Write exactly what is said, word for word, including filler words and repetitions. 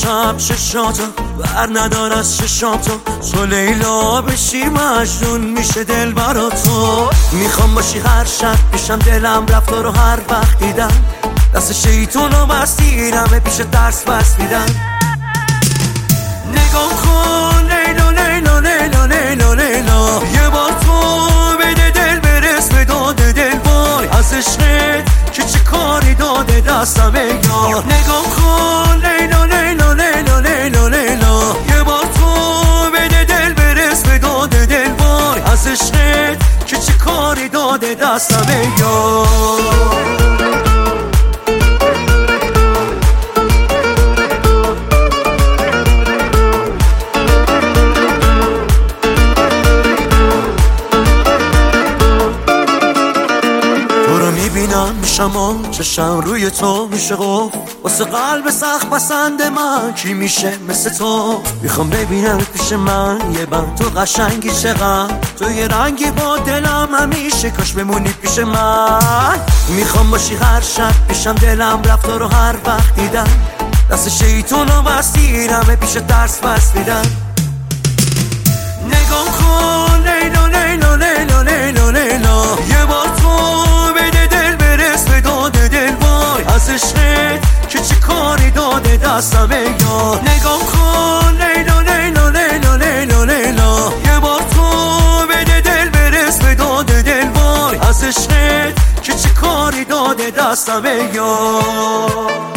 شب چشاتو بر ندار از چشام تو تو لیلا بشی مجنون میشه دل برا تو. میخوام باشی هر شب پیشم دلم رفت رو هر وقت دیدم دست شیطونو بستیرم پیش درس بس میدم. نگام کن لیلا لیلا لیلا لیلا لیلا یه بار تو بده دل برس به داد دل وای از عشقت که چه کاری داده دستم یار. نگام کن لیلا لیلا لیلا لیلا لیلا یه بار تو بده دل برس به داد دل وای از عشقت که چه کاری داده دستم یار. میبینم میشم چشم روی تو میشه قف واسه قلب سخت پسند من کی میشه مثل تو. میخوام ببینم پیش من یه بند تو قشنگی چقدر تو یه رنگی با دلم همیشه کاش بمونی پیش من. میخوام باشی هر شب پیشم دلم رفت رو هر وقت دیدم دست شیطونو بستیرم پیش درس بس میدم. نگام کن لیلا لیلا لیلا لیلا لیلا یه بار تو از عشقت که چه کاری داده دستم یار. نگام کن لیلا لیلا لیلا لیلا لیلا یه بار تو بده دل برس به داد دل وای از عشقت که چه کاری داده دستم یار.